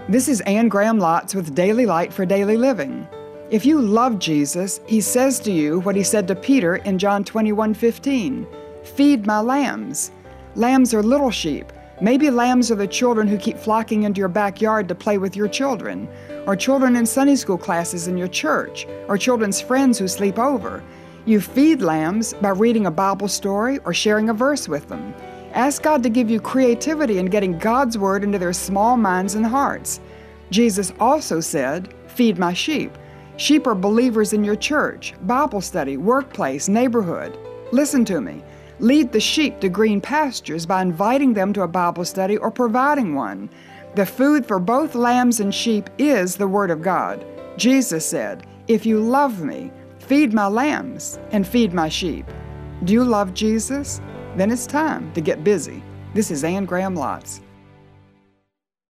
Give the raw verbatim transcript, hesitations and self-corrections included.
This is Anne Graham Lotz with Daily Light for Daily Living. If you love Jesus, He says to you what He said to Peter in John twenty-one fifteen, "Feed my lambs." Lambs are little sheep. Maybe lambs are the children who keep flocking into your backyard to play with your children, or children in Sunday school classes in your church, or children's friends who sleep over. You feed lambs by reading a Bible story or sharing a verse with them. Ask God to give you creativity in getting God's Word into their small minds and hearts. Jesus also said, "Feed my sheep." Sheep are believers in your church, Bible study, workplace, neighborhood. Listen to me. Lead the sheep to green pastures by inviting them to a Bible study or providing one. The food for both lambs and sheep is the Word of God. Jesus said, "If you love me, feed my lambs and feed my sheep." Do you love Jesus? Then it's time to get busy. This is Anne Graham Lotz.